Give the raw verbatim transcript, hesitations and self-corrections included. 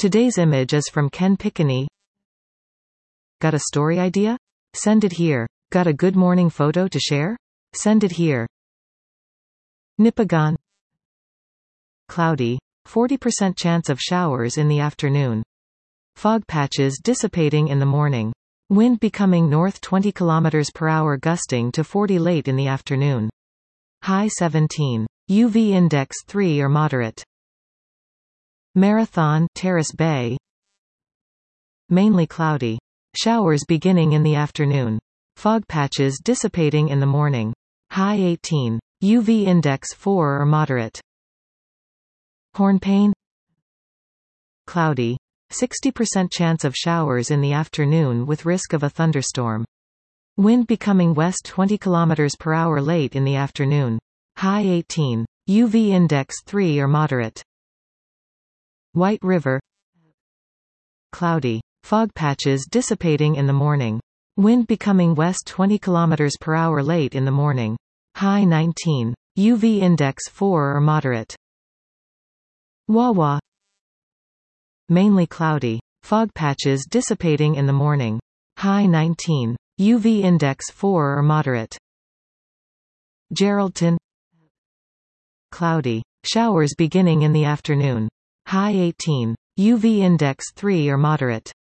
Today's image is from Ken Pickney. Got a story idea? Send it here. Got a good morning photo to share? Send it here. Nipigon. Cloudy. forty percent chance of showers in the afternoon. Fog patches dissipating in the morning. Wind becoming north twenty kilometers per hour gusting to forty late in the afternoon. High seventeen. U V index three or moderate. Marathon, Terrace Bay. Mainly cloudy. Showers beginning in the afternoon. Fog patches dissipating in the morning. High eighteen. U V index four or moderate. Hornpain. Cloudy. sixty percent chance of showers in the afternoon with risk of a thunderstorm. Wind becoming west twenty kilometers per hour late in the afternoon. High eighteen. U V index three or moderate. White River. Cloudy. Fog patches dissipating in the morning. Wind becoming west twenty kilometers per hour late in the morning. High nineteen. U V index four or moderate. Wawa. Mainly cloudy. Fog patches dissipating in the morning. High nineteen. U V index four or moderate. Geraldton. Cloudy. Showers beginning in the afternoon. High eighteen. U V index three or moderate.